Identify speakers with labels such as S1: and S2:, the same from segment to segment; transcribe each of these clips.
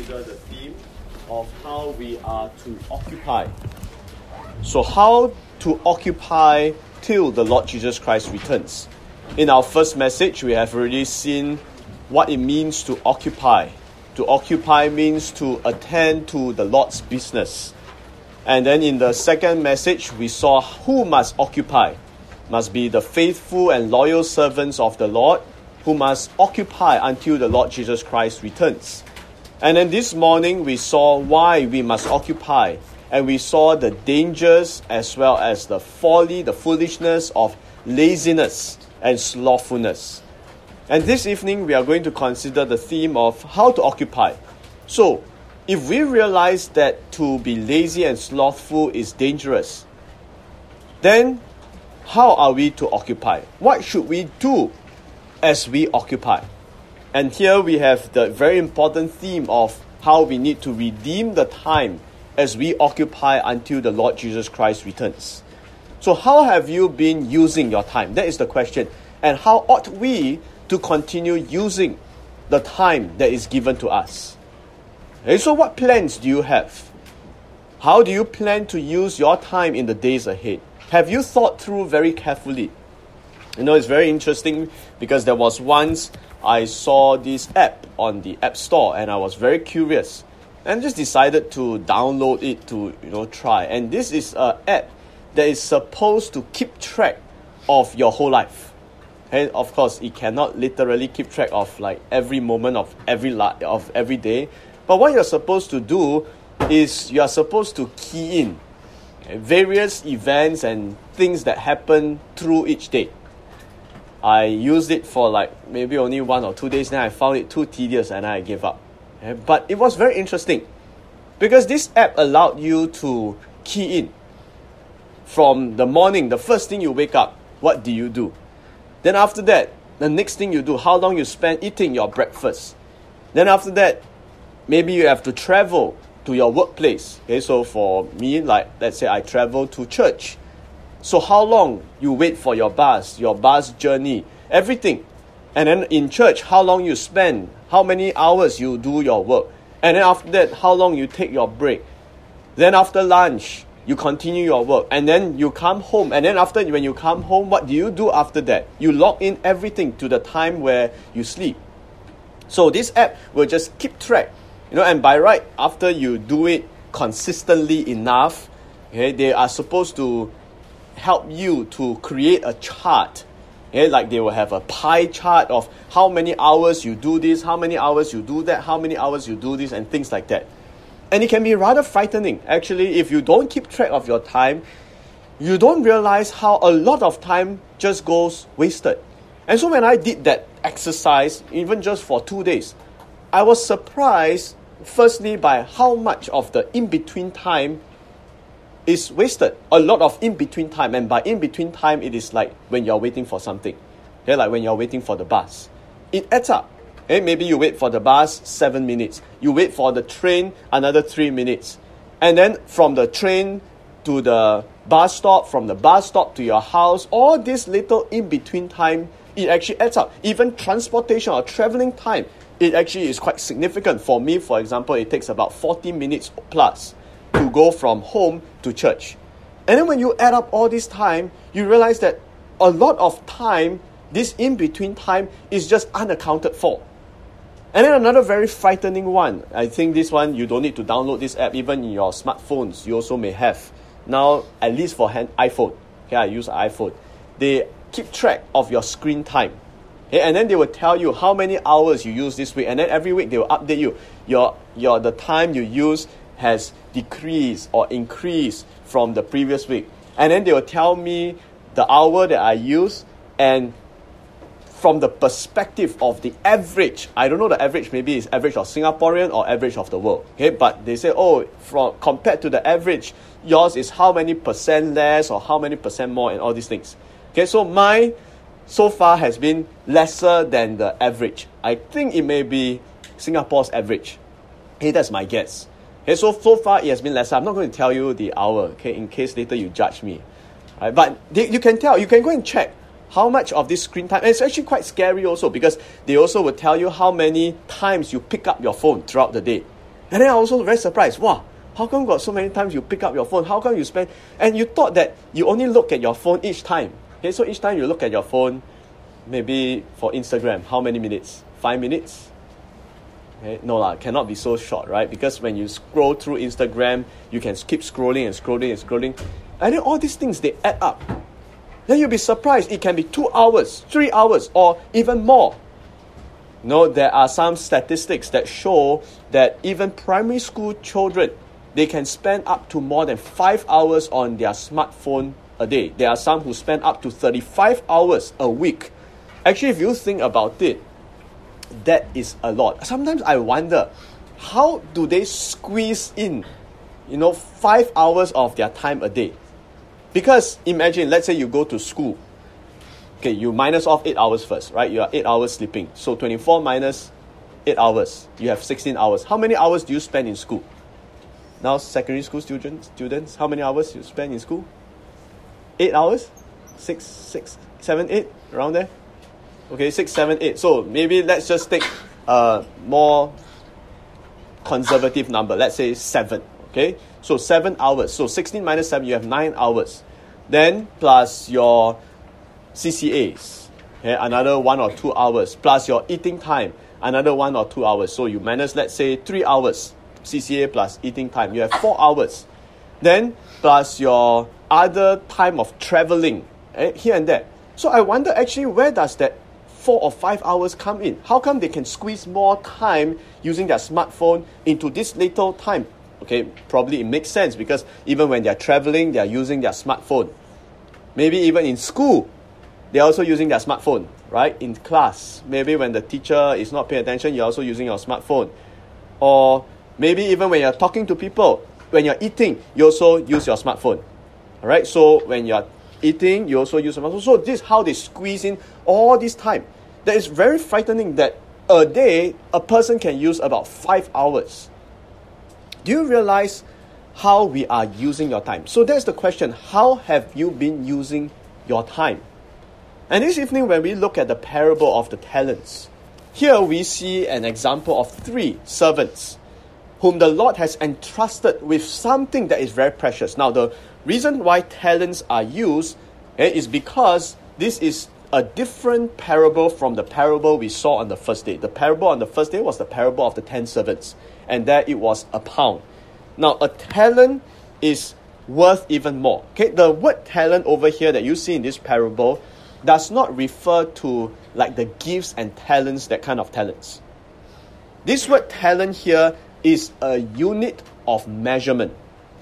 S1: consider the theme of how we are to occupy. So how to occupy till the Lord Jesus Christ returns. In our first message, we have already seen what it means to occupy. To occupy means to attend to the Lord's business. And then in the second message, we saw who must occupy. Must be the faithful and loyal servants of the Lord who must occupy until the Lord Jesus Christ returns. And then this morning, we saw why we must occupy. And we saw the dangers as well as the folly, the foolishness of laziness and slothfulness. And this evening, we are going to consider the theme of how to occupy. So, if we realize that to be lazy and slothful is dangerous, then how are we to occupy? What should we do as we occupy? And here we have the very important theme of how we need to redeem the time as we occupy until the Lord Jesus Christ returns. So how have you been using your time? That is the question. And how ought we to continue using the time that is given to us? Okay, so what plans do you have? How do you plan to use your time in the days ahead? Have you thought through very carefully? You know, it's very interesting because there was once I saw this app on the App Store and I was very curious and just decided to download it to, try. And this is an app that is supposed to keep track of your whole life. And of course, it cannot literally keep track of like every moment of every day. But what you're supposed to do is you are supposed to key in various events and things that happen through each day. I used it for like maybe only 1 or 2 days. Then I found it too tedious and I gave up. But it was very interesting because this app allowed you to key in from the morning, the first thing you wake up, what do you do? Then after that, the next thing you do, how long you spend eating your breakfast. Then after that, maybe you have to travel to your workplace. Okay, so for me, like let's say I travel to church. So how long you wait for your bus journey, everything. And then in church, how long you spend, how many hours you do your work. And then after that, how long you take your break. Then after lunch, you continue your work. And then you come home. And then when you come home, what do you do after that? You log in everything to the time where you sleep. So this app will just keep track. And by right, after you do it consistently enough, okay, they are supposed to help you to create a chart. Okay, like they will have a pie chart of how many hours you do this, how many hours you do that, how many hours you do this, and things like that. And it can be rather frightening. Actually, if you don't keep track of your time, you don't realize how a lot of time just goes wasted. And so when I did that exercise, even just for 2 days, I was surprised, firstly, by how much of the in-between time is wasted. A lot of in-between time. And by in-between time, it is like when you're waiting for something. Okay, like when you're waiting for the bus. It adds up. Okay, maybe you wait for the bus 7 minutes. You wait for the train another 3 minutes. And then from the train to the bus stop, from the bus stop to your house, all this little in-between time, it actually adds up. Even transportation or traveling time, it actually is quite significant. For me, for example, it takes about 40 minutes plus to go from home to church. And then when you add up all this time, you realize that a lot of time, this in-between time, is just unaccounted for. And then another very frightening one, I think this one, you don't need to download this app, even in your smartphones, you also may have. Now, at least for iPhone, okay, I use iPhone, they keep track of your screen time. Okay, and then they will tell you how many hours you use this week. And then every week they will update you. The time you use has decreased or increased from the previous week. And then they will tell me the hour that I use, and from the perspective of the average, I don't know the average, maybe it's average of Singaporean or average of the world. Okay, but they say, compared to the average, yours is how many percent less or how many percent more and all these things. Okay, so mine so far has been lesser than the average. I think it may be Singapore's average. Okay, that's my guess. Okay, so far it has been lesser. I'm not going to tell you the hour, okay, in case later you judge me. Right, but you can tell, you can go and check how much of this screen time, and it's actually quite scary also because they also will tell you how many times you pick up your phone throughout the day. And then I was also very surprised. Wow, how come got so many times you pick up your phone? How come you spend... And you thought that you only look at your phone each time. Okay, so each time you look at your phone, maybe for Instagram, how many minutes? 5 minutes? Okay, no, cannot be so short, right? Because when you scroll through Instagram, you can keep scrolling and scrolling and scrolling. And then all these things, they add up. Then you'll be surprised. It can be 2 hours, 3 hours, or even more. There are some statistics that show that even primary school children, they can spend up to more than 5 hours on their smartphone a day. There are some who spend up to 35 hours a week. Actually, if you think about it, that is a lot. Sometimes I wonder, how do they squeeze in, 5 hours of their time a day? Because imagine, let's say you go to school. Okay, you minus off 8 hours first, right? You are 8 hours sleeping. So 24 minus 8 hours. You have 16 hours. How many hours do you spend in school? Now, secondary school students, how many hours you spend in school? 8 hours? 6, 7, 8, around there? Okay, 6, 7, 8. So maybe let's just take a more conservative number. Let's say 7. Okay, so 7 hours. So 16 minus 7, you have 9 hours. Then plus your CCAs, okay, another 1 or 2 hours, plus your eating time, another 1 or 2 hours. So you minus, let's say, 3 hours, CCA plus eating time. You have 4 hours. Then plus your other time of traveling, here and there. So I wonder actually, where does that 4 or 5 hours come in? How come they can squeeze more time using their smartphone into this little time? Okay, probably it makes sense because even when they're traveling, they're using their smartphone. Maybe even in school, they're also using their smartphone, right? In class, maybe when the teacher is not paying attention, you're also using your smartphone. Or maybe even when you're talking to people, when you're eating, you also use your smartphone. All right, so when you're eating, you also use your smartphone. So this is how they squeeze in all this time. That is very frightening that a day, a person can use about 5 hours. Do you realize how we are using your time? So that's the question. How have you been using your time? And this evening, when we look at the parable of the talents, here we see an example of 3 servants whom the Lord has entrusted with something that is very precious. Now, the reason why talents are used is because this is a different parable from the parable we saw on the first day. The parable on the first day was the parable of the 10 servants, and there it was a pound. Now, a talent is worth even more. Okay, the word talent over here that you see in this parable does not refer to like the gifts and talents, that kind of talents. This word talent here is a unit of measurement.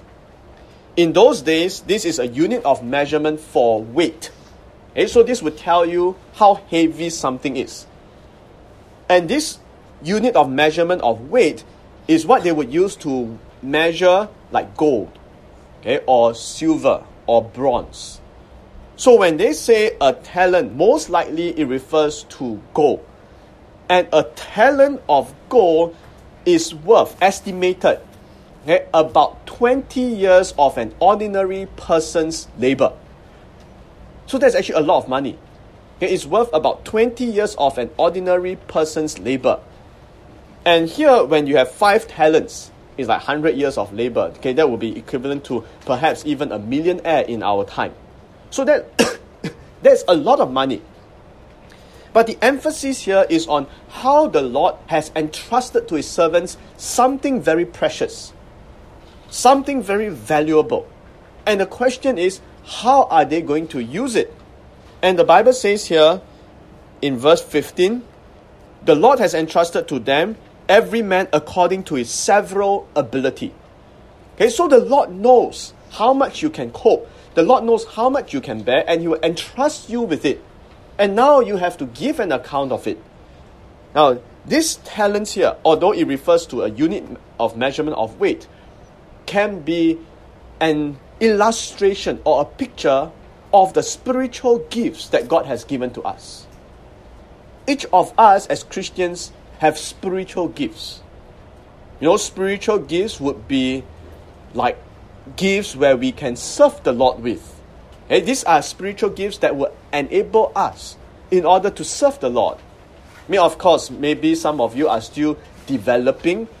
S1: In those days, this is a unit of measurement for weight. Okay, so this would tell you how heavy something is. And this unit of measurement of weight is what they would use to measure like gold, okay, or silver or bronze. So when they say a talent, most likely it refers to gold. And a talent of gold is worth, estimated, okay, about 20 years of an ordinary person's labor. So that's actually a lot of money. Okay, it's worth about 20 years of an ordinary person's labor. And here, when you have 5 talents, it's like 100 years of labor. Okay, that would be equivalent to perhaps even a millionaire in our time. So that's a lot of money. But the emphasis here is on how the Lord has entrusted to his servants something very precious, something very valuable. And the question is, how are they going to use it? And the Bible says here in verse 15, the Lord has entrusted to them every man according to his several ability. Okay, so the Lord knows how much you can cope. The Lord knows how much you can bear, and he will entrust you with it. And now you have to give an account of it. Now, this talent here, although it refers to a unit of measurement of weight, can be an illustration or a picture of the spiritual gifts that God has given to us. Each of us as Christians have spiritual gifts. Spiritual gifts would be like gifts where we can serve the Lord with. Okay, these are spiritual gifts that will enable us in order to serve the Lord. Of course, maybe some of you are still developing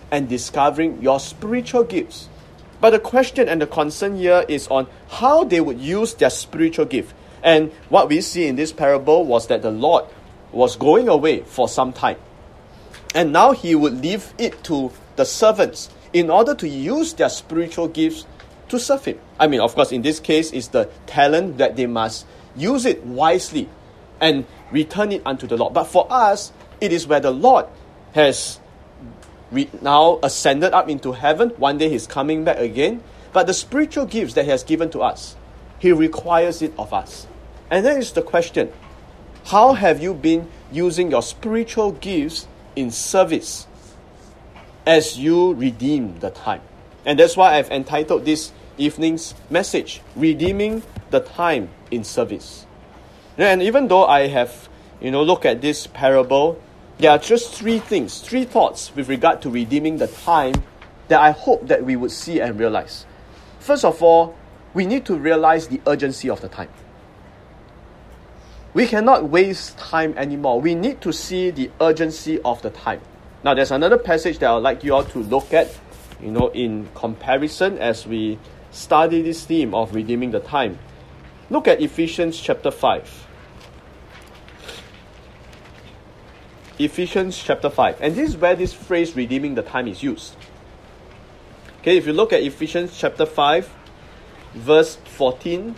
S1: and discovering your spiritual gifts. But the question and the concern here is on how they would use their spiritual gift. And what we see in this parable was that the Lord was going away for some time. And now he would leave it to the servants in order to use their spiritual gifts to serve him. I mean, of course, in this case, it's the talent that they must use it wisely and return it unto the Lord. But for us, it is where the Lord has now ascended up into heaven. One day he's coming back again. But the spiritual gifts that he has given to us, he requires it of us. And then is the question, how have you been using your spiritual gifts in service as you redeem the time? And that's why I've entitled this evening's message, Redeeming the Time in Service. And even though I have, looked at this parable, there are just three thoughts with regard to redeeming the time that I hope that we would see and realize. First of all, we need to realize the urgency of the time. We cannot waste time anymore. We need to see the urgency of the time. Now, there's another passage that I would like you all to look at, in comparison as we study this theme of redeeming the time. Look at Ephesians chapter 5. Ephesians chapter 5. And this is where this phrase, redeeming the time, is used. Okay, if you look at Ephesians chapter 5, verse 14,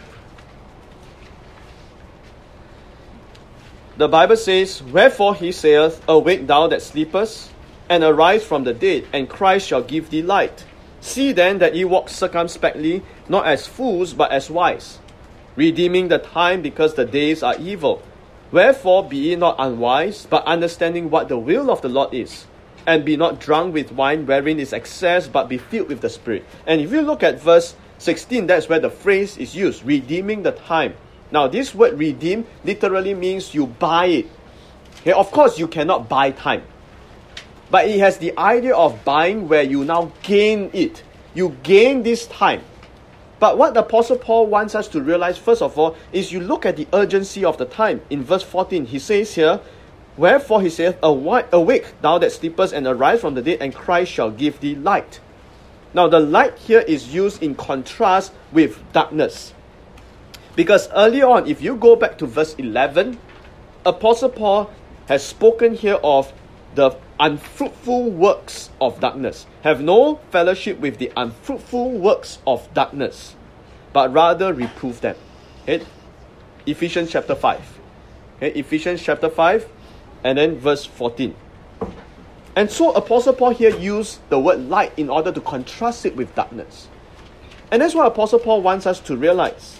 S1: the Bible says, Wherefore he saith, Awake thou that sleepest, and arise from the dead, and Christ shall give thee light. See then that ye walk circumspectly, not as fools, but as wise, redeeming the time, because the days are evil. Wherefore be ye not unwise, but understanding what the will of the Lord is. And be not drunk with wine, wherein is excess, but be filled with the Spirit. And if you look at verse 16, that's where the phrase is used, redeeming the time. Now, this word redeem literally means you buy it. Okay, of course, you cannot buy time. But it has the idea of buying where you now gain it. You gain this time. But what the Apostle Paul wants us to realize, first of all, is you look at the urgency of the time. In verse 14, he says here, Wherefore he saith, Awake thou that sleepest, and arise from the dead, and Christ shall give thee light. Now, the light here is used in contrast with darkness. Because earlier on, if you go back to verse 11, Apostle Paul has spoken here of the unfruitful works of darkness. Have no fellowship with the unfruitful works of darkness, but rather reprove them. Okay? Ephesians chapter 5. Okay? Ephesians chapter 5, and then verse 14. And so Apostle Paul here used the word light in order to contrast it with darkness. And that's what Apostle Paul wants us to realize.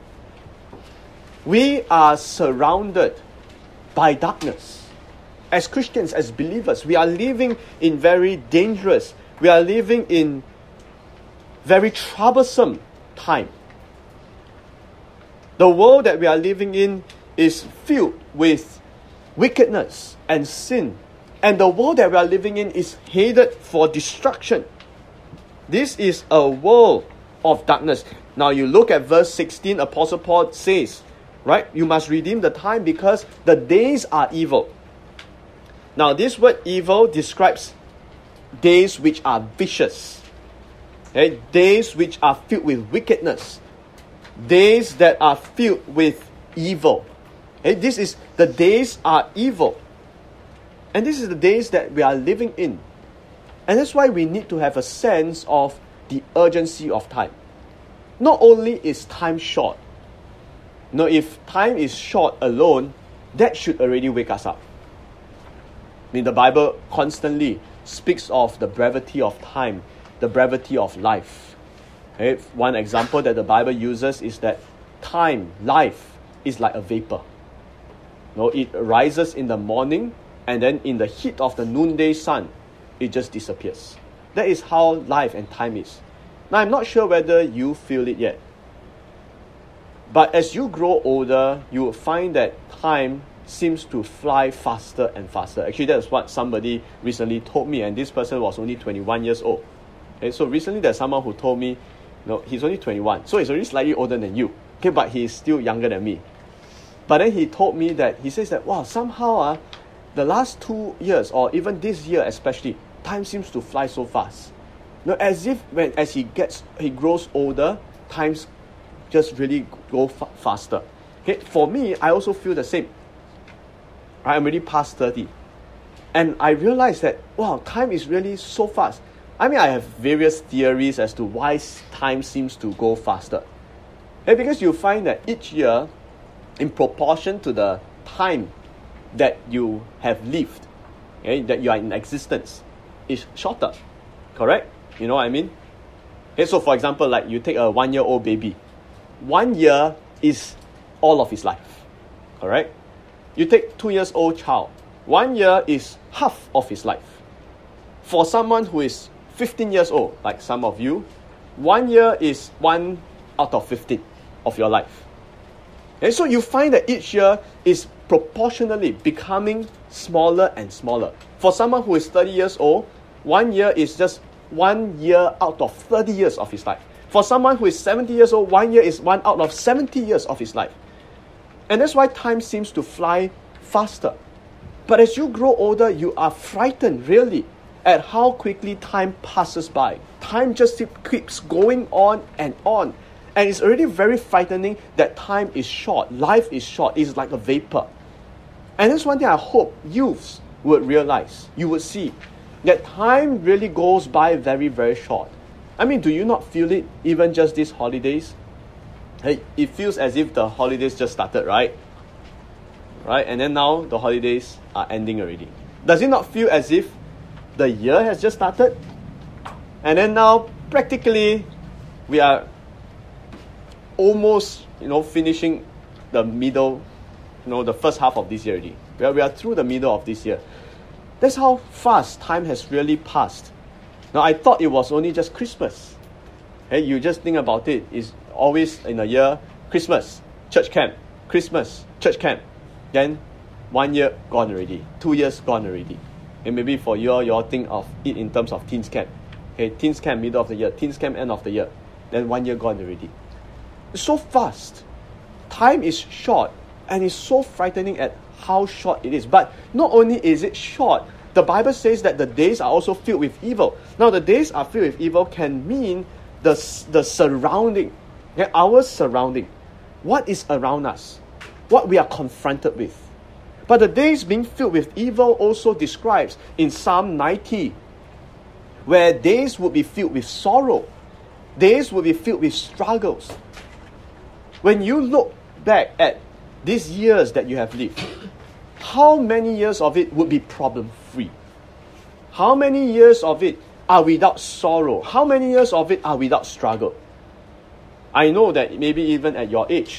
S1: We are surrounded by darkness. As Christians, as believers, we are living in very dangerous, we are living in very troublesome time. The world that we are living in is filled with wickedness and sin. And the world that we are living in is headed for destruction. This is a world of darkness. Now you look at verse 16, Apostle Paul says, right, you must redeem the time because the days are evil. Now this word evil describes days which are vicious. Okay? Days which are filled with wickedness. Days that are filled with evil. Okay? This is, the days are evil. And this is the days that we are living in. And that's why we need to have a sense of the urgency of time. Not only is time short. No, if time is short alone, that should already wake us up. I mean, the Bible constantly speaks of the brevity of time, the brevity of life. Okay? One example that the Bible uses is that time, life, is like a vapor. No, it rises in the morning, and then in the heat of the noonday sun, it just disappears. That is how life and time is. Now, I'm not sure whether you feel it yet. But as you grow older, you will find that time seems to fly faster and faster. Actually, that's what somebody recently told me, and this person was only 21 years old. Okay, so recently there's someone who told me, no, he's only 21, so he's already slightly older than you. Okay, but he's still younger than me. But then he told me that, he says that, wow, somehow the last 2 years, or even this year especially, time seems to fly so fast. As if as he grows older, times just really go faster. Okay, for me, I also feel the same. I'm already past 30. And I realized that, wow, time is really so fast. I mean, I have various theories as to why time seems to go faster. Because you find that each year, in proportion to the time that you have lived, that you are in existence, is shorter. Correct? You know what I mean? So for example, like you take a 1-year-old baby. 1 year is all of his life. Correct? You take 2-year-old child. 1 year is half of his life. For someone who is 15 years old, like some of you, 1 year is 1 out of 15 of your life. And so you find that each year is proportionally becoming smaller and smaller. For someone who is 30 years old, 1 year is just 1 year out of 30 years of his life. For someone who is 70 years old, 1 year is 1 out of 70 years of his life. And that's why time seems to fly faster. But as you grow older, you are frightened, really, at how quickly time passes by. Time just keeps going on. And it's already very frightening that time is short. Life is short. It's like a vapor. And that's one thing I hope youths would realize. You would see that time really goes by very, very short. I mean, do you not feel it even just these holidays? Hey, it feels as if the holidays just started, right? Right? And then now the holidays are ending already. Does it not feel as if the year has just started? And then now practically we are almost, finishing the middle, the first half of this year already. We are through the middle of this year. That's how fast time has really passed. Now, I thought it was only just Christmas. Hey, you just think about it. It's always in a year, Christmas, church camp, Christmas, church camp. Then 1 year gone already, 2 years gone already. And maybe for you all think of it in terms of teens camp. Okay, teens camp middle of the year, teens camp end of the year. Then 1 year gone already. It's so fast. Time is short, and it's so frightening at how short it is. But not only is it short, the Bible says that the days are also filled with evil. Now, the days are filled with evil can mean the surrounding, our surrounding. What is around us? What we are confronted with. But the days being filled with evil also describes in Psalm 90, where days would be filled with sorrow. Days would be filled with struggles. When you look back at these years that you have lived, how many years of it would be problem-free? How many years of it are without sorrow? How many years of it are without struggle? I know that maybe even at your age,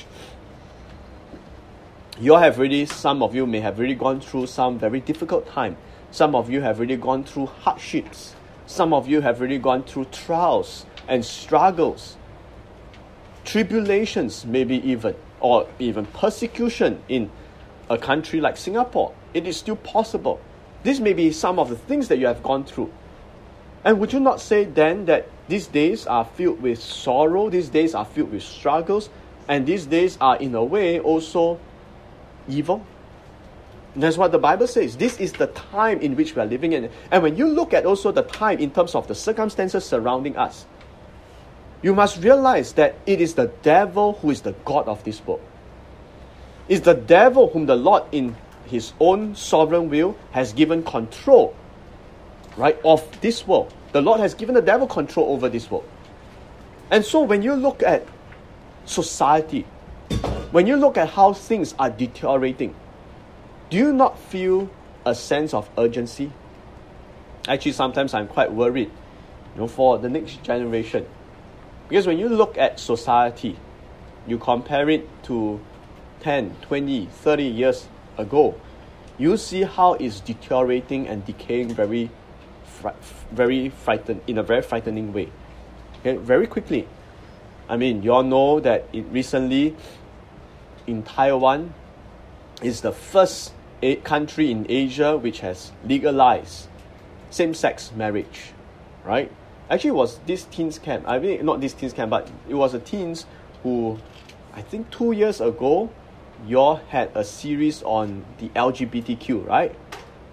S1: some of you may have really gone through some very difficult time. Some of you have really gone through hardships. Some of you have really gone through trials and struggles, tribulations maybe even, or even persecution in a country like Singapore. It is still possible. This may be some of the things that you have gone through. And would you not say then that these days are filled with sorrow, these days are filled with struggles, and these days are in a way also evil? And that's what the Bible says. This is the time in which we are living in. And when you look at also the time in terms of the circumstances surrounding us, you must realize that it is the devil who is the God of this world. It's the devil whom the Lord in his own sovereign will has given control, right, of this world. The Lord has given the devil control over this world. And so when you look at society, when you look at how things are deteriorating, do you not feel a sense of urgency? Actually, sometimes I'm quite worried, for the next generation. Because when you look at society, you compare it to 10, 20, 30 years ago, you see how it's deteriorating and decaying very frightened, in a very frightening way. Okay, very quickly. I mean, you all know that recently in Taiwan is the first country in Asia which has legalized same-sex marriage, right? Actually, it was this teens camp. I mean, not this teens camp, but it was a teens who, I think 2 years ago, you all had a series on the LGBTQ, right?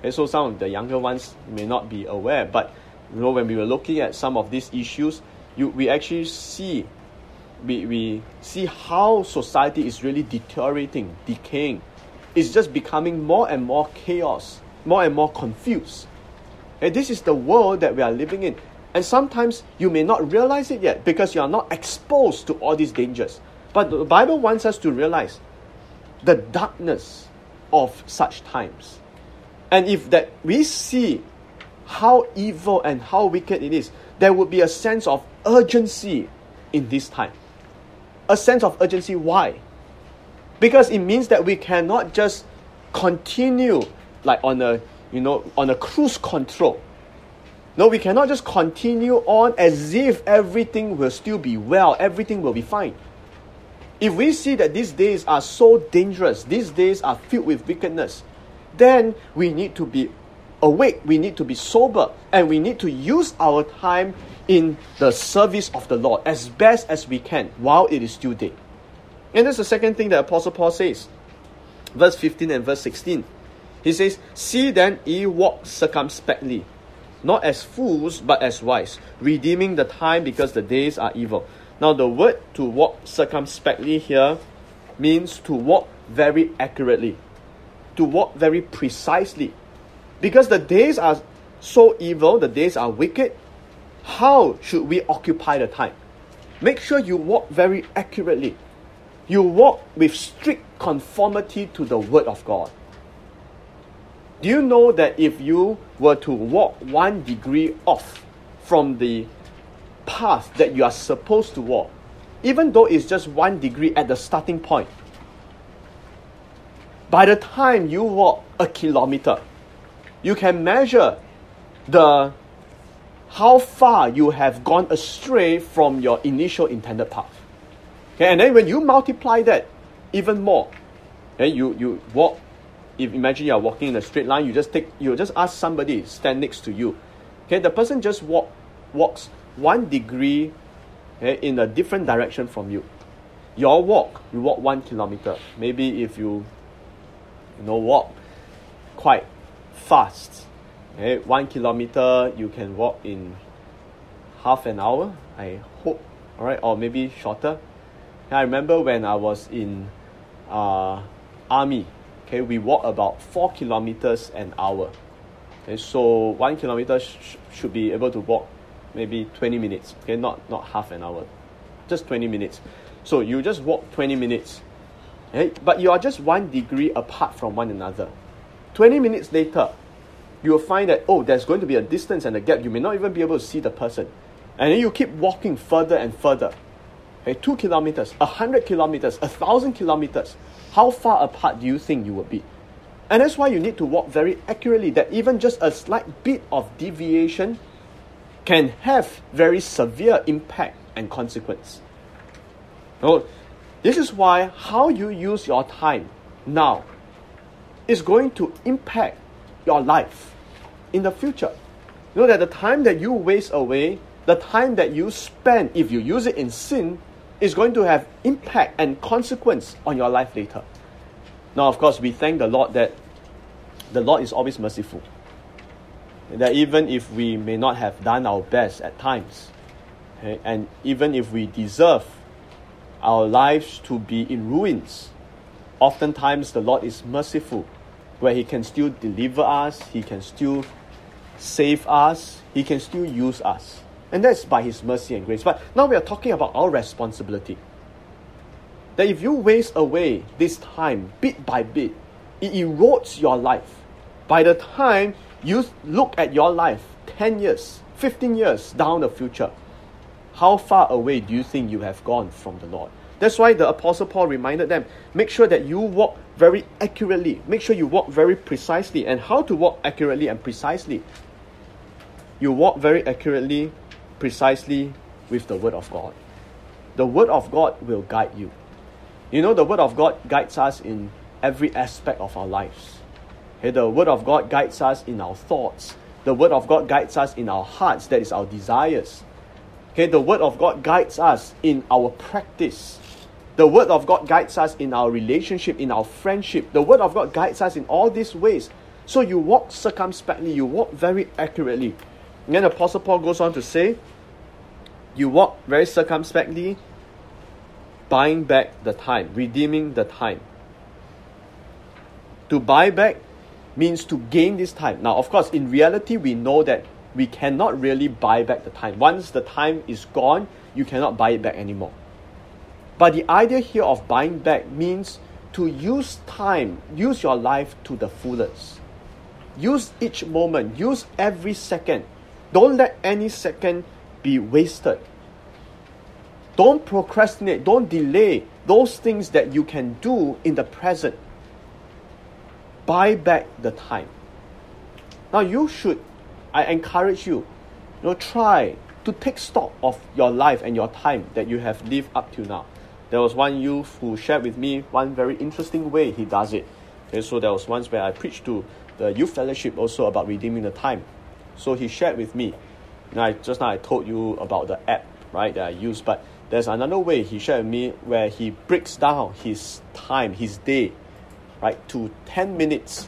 S1: Okay, so some of the younger ones may not be aware, but when we were looking at some of these issues, we actually see we see how society is really deteriorating, decaying. It's just becoming more and more chaos, more and more confused. And this is the world that we are living in. And sometimes you may not realize it yet because you are not exposed to all these dangers. But the Bible wants us to realize the darkness of such times. And if that we see how evil and how wicked it is, there would be a sense of urgency in this time. A sense of urgency. Why? Because it means that we cannot just continue like on a cruise control. No, we cannot just continue on as if everything will still be well, everything will be fine. If we see that these days are so dangerous, these days are filled with wickedness, then we need to be awake, we need to be sober, and we need to use our time in the service of the Lord as best as we can while it is still day. And that's the second thing that Apostle Paul says. Verse 15 and verse 16. He says, "See then ye walk circumspectly, not as fools, but as wise, redeeming the time because the days are evil." Now the word to walk circumspectly here means to walk very accurately, to walk very precisely. Because the days are so evil, the days are wicked, how should we occupy the time? Make sure you walk very accurately. You walk with strict conformity to the Word of God. Do you know that if you were to walk 1 degree off from the path that you are supposed to walk, even though it's just 1 degree at the starting point, by the time you walk a kilometer, you can measure how far you have gone astray from your initial intended path. Okay, and then when you multiply that even more, okay, you walk. If imagine you are walking in a straight line, you just ask somebody stand next to you. Okay, the person just walks 1 degree, okay, in a different direction from you. You walk 1 kilometer. Maybe if you walk quite fast, okay, 1 kilometer you can walk in half an hour, I hope, all right, or maybe shorter. I remember when I was in army, okay, we walk about 4 kilometers an hour. Okay, so 1 kilometer should be able to walk maybe 20 minutes. Okay, not half an hour, just 20 minutes. So you just walk 20 minutes, okay, but you are just 1 degree apart from one another. 20 minutes later, you will find that, there's going to be a distance and a gap. You may not even be able to see the person. And then you keep walking further and further. Okay, 2 kilometers, 100 kilometers, 1,000 kilometers. How far apart do you think you will be? And that's why you need to walk very accurately, that even just a slight bit of deviation can have very severe impact and consequence. So, this is why how you use your time now is going to impact your life in the future. You know that the time that you waste away, the time that you spend, if you use it in sin, is going to have impact and consequence on your life later. Now, of course, we thank the Lord that the Lord is always merciful. That even if we may not have done our best at times, okay, and even if we deserve our lives to be in ruins, oftentimes the Lord is merciful, where He can still deliver us, He can still save us, He can still use us. And that's by His mercy and grace. But now we are talking about our responsibility. That if you waste away this time bit by bit, it erodes your life. By the time you look at your life 10 years, 15 years down the future, how far away do you think you have gone from the Lord? That's why the Apostle Paul reminded them, make sure that you walk very accurately. Make sure you walk very precisely. And how to walk accurately and precisely? You walk very accurately, precisely with the Word of God. The Word of God will guide you. You know, the Word of God guides us in every aspect of our lives. Okay, the Word of God guides us in our thoughts. The Word of God guides us in our hearts, that is our desires. Okay, the Word of God guides us in our practice. The Word of God guides us in our relationship, in our friendship. The Word of God guides us in all these ways. So you walk circumspectly, you walk very accurately. And then Apostle Paul goes on to say, you walk very circumspectly, buying back the time, redeeming the time. To buy back means to gain this time. Now, of course, in reality, we know that we cannot really buy back the time. Once the time is gone, you cannot buy it back anymore. But the idea here of buying back means to use time, use your life to the fullest. Use each moment, use every second. Don't let any second be wasted. Don't procrastinate, don't delay those things that you can do in the present. Buy back the time. Now I encourage you, try to take stock of your life and your time that you have lived up to now. There was one youth who shared with me one very interesting way he does it. Okay, so there was once where I preached to the youth fellowship also about redeeming the time. So he shared with me. Just now I told you about the app, right, that I use, but there's another way he shared with me where he breaks down his time, his day, right, to 10 minutes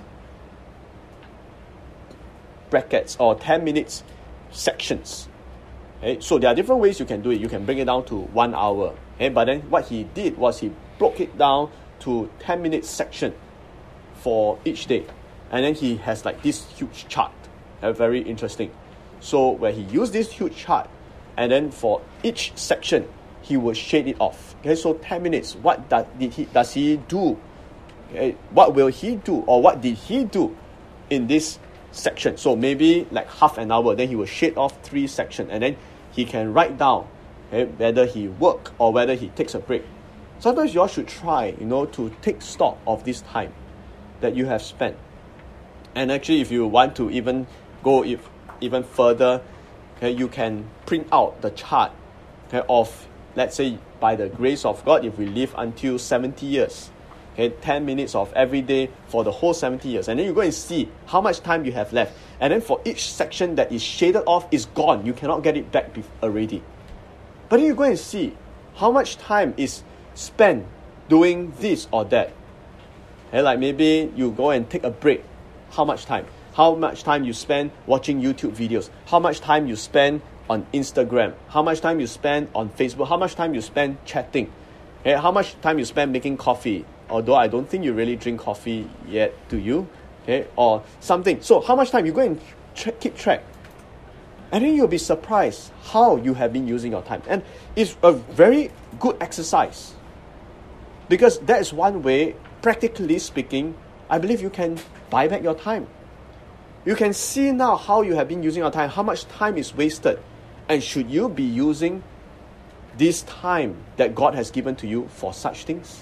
S1: brackets or 10 minutes sections. Okay? So there are different ways you can do it. You can bring it down to 1 hour. Okay? But then what he did was he broke it down to 10 minutes section for each day. And then he has like this huge chart. Very interesting. So where he used this huge chart, and then for each section, he will shade it off. Okay, so 10 minutes, what does he do? Okay, what will he do, or what did he do in this section? So maybe like half an hour, then he will shade off 3 sections, and then he can write down whether he work or whether he takes a break. Sometimes you all should try, to take stock of this time that you have spent. And actually, if you want to even go even further, you can print out the chart of, let's say, by the grace of God, if we live until 70 years, 10 minutes of every day for the whole 70 years. And then you go and see how much time you have left. And then for each section that is shaded off is gone. You cannot get it back already. But then you go and see how much time is spent doing this or that. Like maybe you go and take a break. How much time? How much time you spend watching YouTube videos? How much time you spend on Instagram? How much time you spend on Facebook? How much time you spend chatting? How much time you spend making coffee? Although I don't think you really drink coffee yet, do you? Or something. So how much time? You go and keep track. And then you'll be surprised how you have been using your time. And it's a very good exercise. Because that is one way, practically speaking, I believe you can buy back your time. You can see now how you have been using your time, how much time is wasted. And should you be using this time that God has given to you for such things?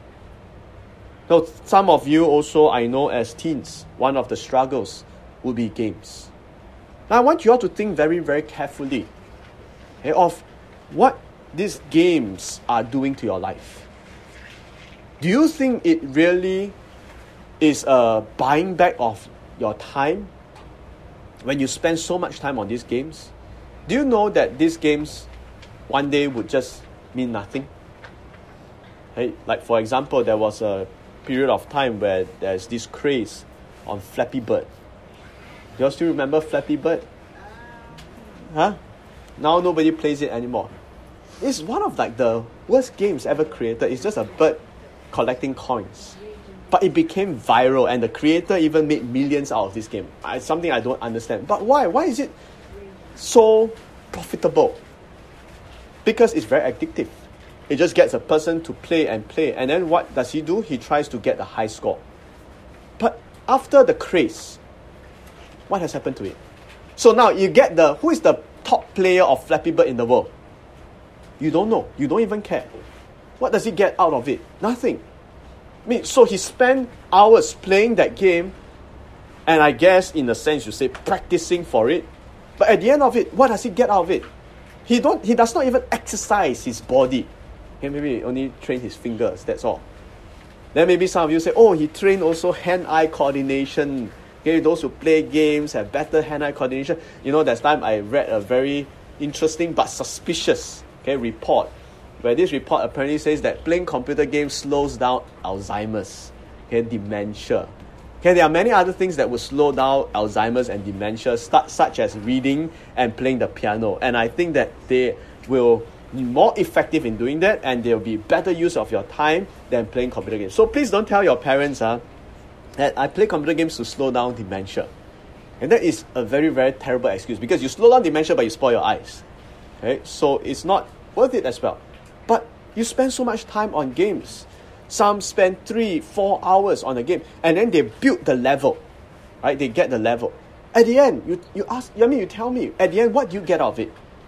S1: So some of you also, I know as teens, one of the struggles will be games. Now I want you all to think very, very carefully of what these games are doing to your life. Do you think it really is a buying back of your time when you spend so much time on these games? Do you know that these games one day would just mean nothing? Like for example, there was a period of time where there's this craze on Flappy Bird. You all still remember Flappy Bird? Now nobody plays it anymore. It's one of like the worst games ever created. It's just a bird collecting coins. But it became viral and the creator even made millions out of this game. It's something I don't understand. But why? Why is it so profitable? Because it's very addictive. It just gets a person to play. And then what does he do? He tries to get the high score. But after the craze, what has happened to it? So now you get who is the top player of Flappy Bird in the world? You don't know. You don't even care. What does he get out of it? Nothing. So he spent hours playing that game, and I guess in a sense you say practicing for it. But at the end of it, what does he get out of it? He does not even exercise his body. Maybe he only train his fingers, that's all. Then maybe some of you say, he trained also hand-eye coordination. Those who play games have better hand-eye coordination. That time I read a very interesting but suspicious report, where this report apparently says that playing computer games slows down Alzheimer's, dementia. Okay, there are many other things that will slow down Alzheimer's and dementia, such as reading and playing the piano. And I think that they will be more effective in doing that, and there will be better use of your time than playing computer games. So please don't tell your parents that I play computer games to slow down dementia. And that is a very, very terrible excuse, because you slow down dementia but you spoil your eyes. Okay, so it's not worth it as well. But you spend so much time on games. Some spend 3-4 hours on a game, and then they build the level, right? They get the level. At the end, you tell me, at the end, what do you get out of it?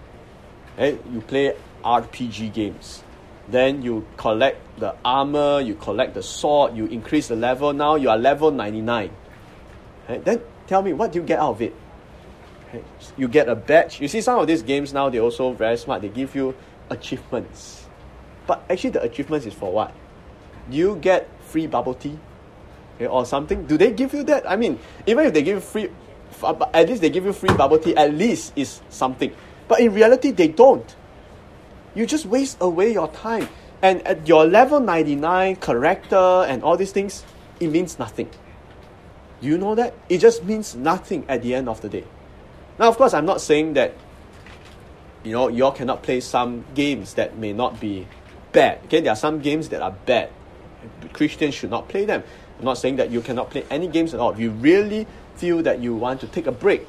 S1: Okay, you play RPG games. Then you collect the armor, you collect the sword, you increase the level. Now you are level 99. Okay, then tell me, what do you get out of it? Okay, you get a badge. You see, some of these games now, they're also very smart. They give you achievements. But actually, the achievements is for what? Do you get free bubble tea? Okay, or something? Do they give you that? I mean, even if they give you free, at least they give you free bubble tea, at least is something. But in reality, they don't. You just waste away your time. And at your level 99 character and all these things, it means nothing. Do you know that? It just means nothing at the end of the day. Now, of course, I'm not saying that, you all cannot play some games that may not be bad. Okay, there are some games that are bad. Christians should not play them. I'm not saying that you cannot play any games at all. If you really feel that you want to take a break,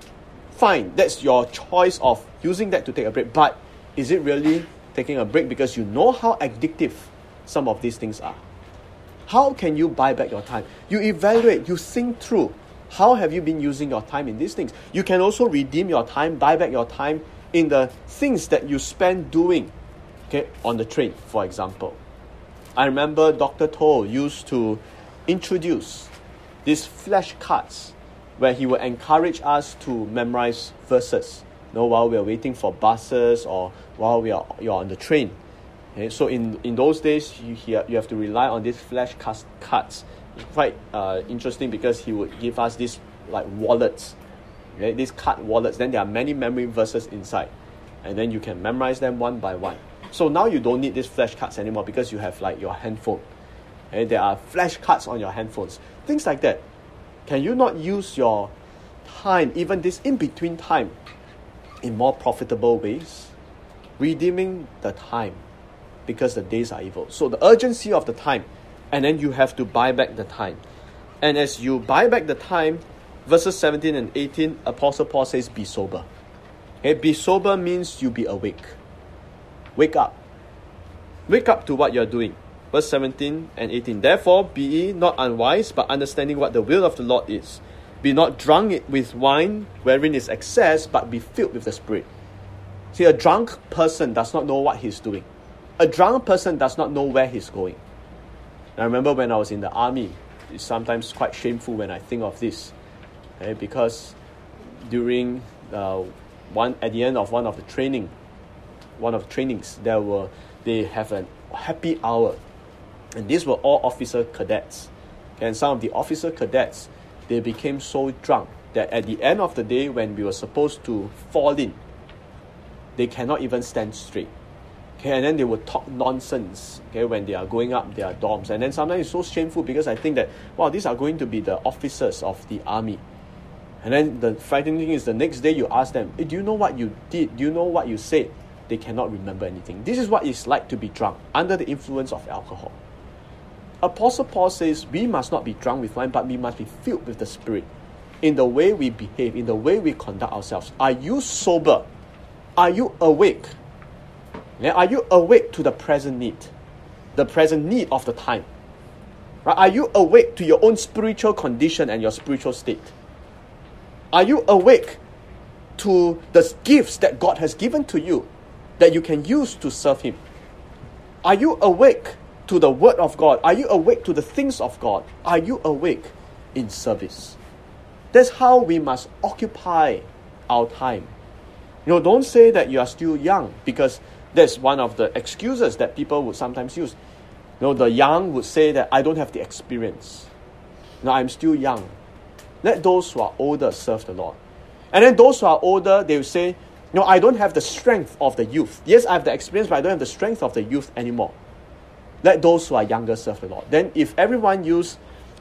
S1: fine, that's your choice of using that to take a break. But is it really taking a break because you know how addictive some of these things are? How can you buy back your time? You evaluate, you think through, how have you been using your time in these things? You can also redeem your time, buy back your time in the things that you spend doing, okay, on the train, for example. I remember Dr. Toh used to introduce these flashcards where he would encourage us to memorize verses, while we are waiting for buses or while you're on the train. Okay, so in those days, you have to rely on these flashcards. It's quite interesting because he would give us these like wallets, okay, these card wallets. Then there are many memory verses inside, and then you can memorize them one by one. So now you don't need these flashcards anymore because you have like your handphone. Okay, there are flashcards on your handphones. Things like that. Can you not use your time, even this in-between time, in more profitable ways? Redeeming the time because the days are evil. So the urgency of the time, and then you have to buy back the time. And as you buy back the time, verses 17 and 18, Apostle Paul says, be sober. Okay, be sober means you be awake. Wake up. Wake up to what you're doing. Verse 17 and 18. Therefore, be ye not unwise, but understanding what the will of the Lord is. Be not drunk with wine, wherein is excess, but be filled with the Spirit. See, a drunk person does not know what he's doing. A drunk person does not know where he's going. I remember when I was in the army, it's sometimes quite shameful when I think of this. Okay, because during at the end of one of the trainings, they have a happy hour. And these were all officer cadets. And some of the officer cadets, they became so drunk that at the end of the day, when we were supposed to fall in, they cannot even stand straight. Okay, and then they would talk nonsense, okay, when they are going up their dorms. And then sometimes it's so shameful because I think that, wow, these are going to be the officers of the army. And then the frightening thing is the next day you ask them, do you know what you did? Do you know what you said? They cannot remember anything. This is what it's like to be drunk, under the influence of alcohol. Apostle Paul says we must not be drunk with wine, but we must be filled with the Spirit. In the way we behave, in the way we conduct ourselves. Are you sober? Are you awake? Yeah, are you awake to the present need? The present need of the time? Right? Are you awake to your own spiritual condition and your spiritual state? Are you awake to the gifts that God has given to you that you can use to serve Him? Are you awake to the Word of God? Are you awake to the things of God? Are you awake in service? That's how we must occupy our time. Don't say that you are still young, because that's one of the excuses that people would sometimes use. The young would say that I don't have the experience. I'm still young. Let those who are older serve the Lord. And then those who are older, they will say, I don't have the strength of the youth. Yes, I have the experience, but I don't have the strength of the youth anymore. Let those who are younger serve the Lord. Then if everyone use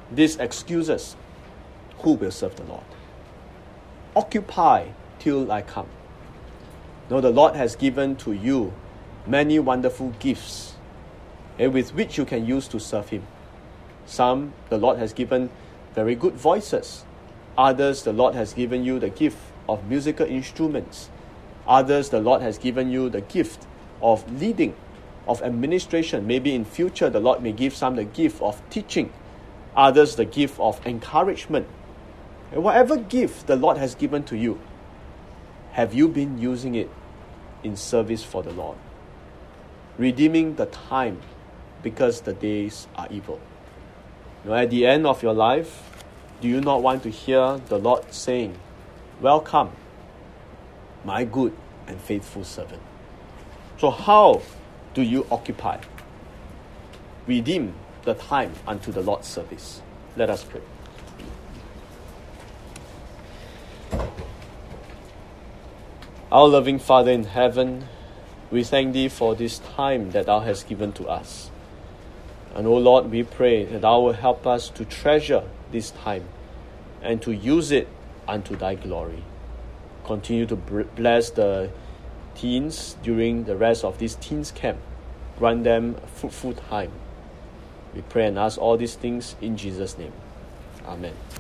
S1: these excuses, who will serve the Lord? Occupy till I come. No, the Lord has given to you many wonderful gifts with which you can use to serve Him. Some, the Lord has given very good voices. Others, the Lord has given you the gift of musical instruments. Others, the Lord has given you the gift of leading, of administration. Maybe in future, the Lord may give some the gift of teaching. Others, the gift of encouragement. And whatever gift the Lord has given to you, have you been using it in service for the Lord? Redeeming the time because the days are evil. At the end of your life, do you not want to hear the Lord saying, "Welcome, my good and faithful servant"? So how do you occupy? Redeem the time unto the Lord's service. Let us pray. Our loving Father in heaven, we thank Thee for this time that Thou hast given to us. And O Lord, we pray that Thou will help us to treasure this time and to use it unto Thy glory. Continue to bless the teens during the rest of this teens camp. Grant them fruitful time. We pray and ask all these things in Jesus' name. Amen.